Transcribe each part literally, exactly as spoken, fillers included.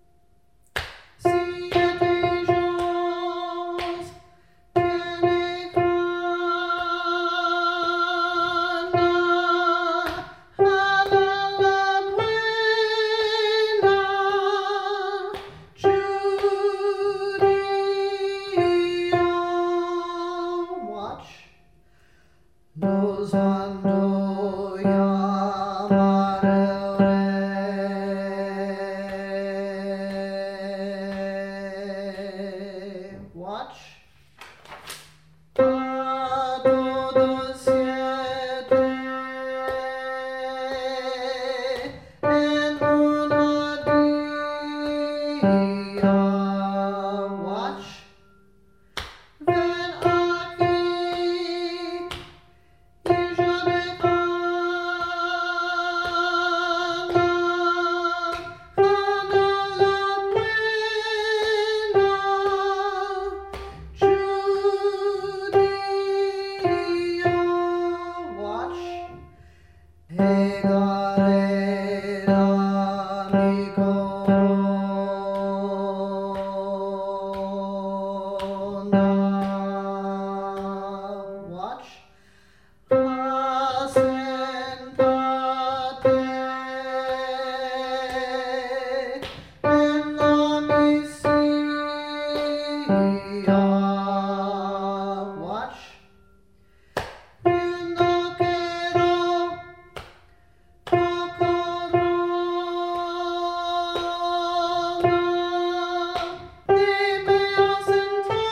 Nos mando llamar el rey. Watch. A todos siete en una día. Watch. Ven aquí. Watch. Asentate en la misía. Watch. Yo no quiero corona, ni me asentó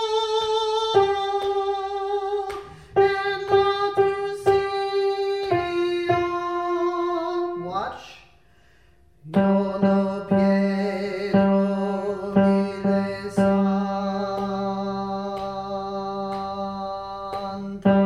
en la trucía. Watch. Yo no quiero ni de santa.